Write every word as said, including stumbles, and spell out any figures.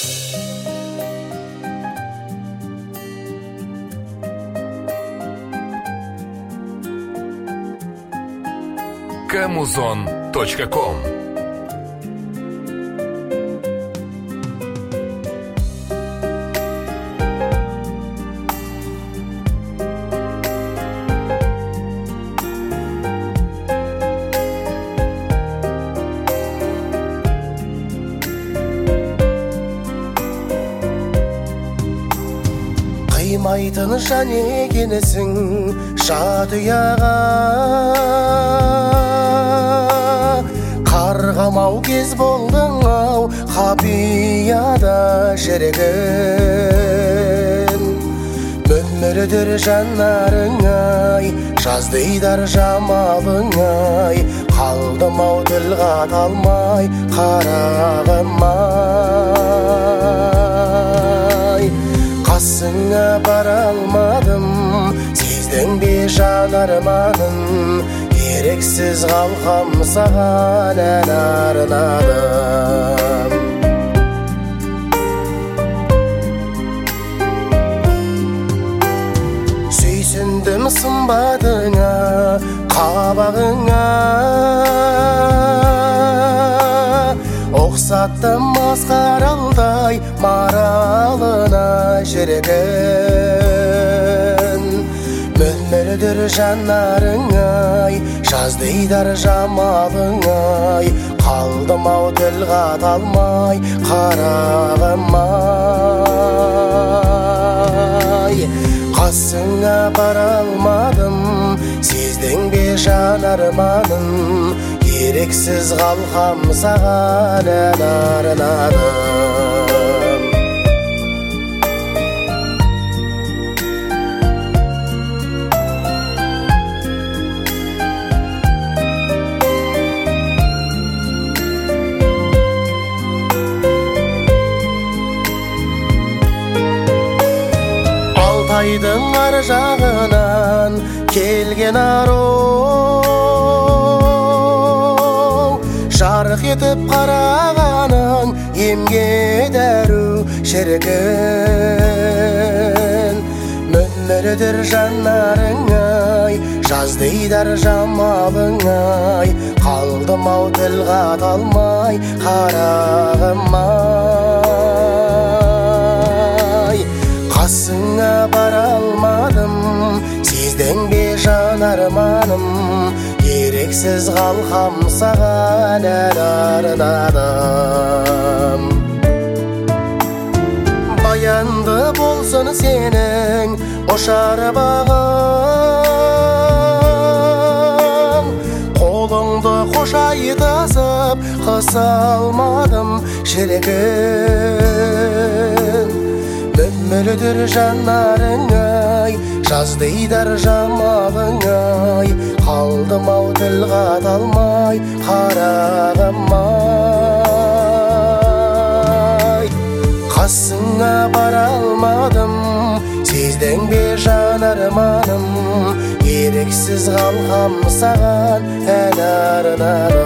камузон точка ком. Қимайтын жан екенсің шатыяға, қарғамау кез болдың ау қапияда жүрген. Мөмірдір жанарың ай, жаздыйдар жамалың ай, қалдым ау тіл қата алмай қарағым ай. Қасыңа бара алмадым, сездің бе жан арманым, ерексіз қалқам саған ән арнадым. Сүйсіндім сымбатыңа, қабағыңа, оқсаттым масқаралдай маралына жүрген. Мөлмөлдір жанарың ай, жаздыйдар жамалың ай, қалдым ау тіл қата алмай қарағым ай. Қасыңа бара алмадым, сездің бе жан арманым, ерексіз қалқам саған ән арнадым. Алтайдың ар жағынан келген ару, жарық етіп қарағаның емге дәру шіркін. Мөмірдір жанарың ай, жаздыйдар жамалың ай, қалдым ау тіл қата алмай қарағым ай. Қасыңа бара алмадым, сездің бе жан арманым, ерексіз қалқам саған ән арнадым. Баянды болсын сенің ұшар бағың, қолыңды қошайтасып қыса алмадым шіркін. Мөлдір жанарың ай, жаздыйдар жамалың ай, қалдым ау тіл қата алмай қарағым ай. Қасыңа бара алмадым, сездің бе жан арманым, ерексіз қалқам саған ән арнадым.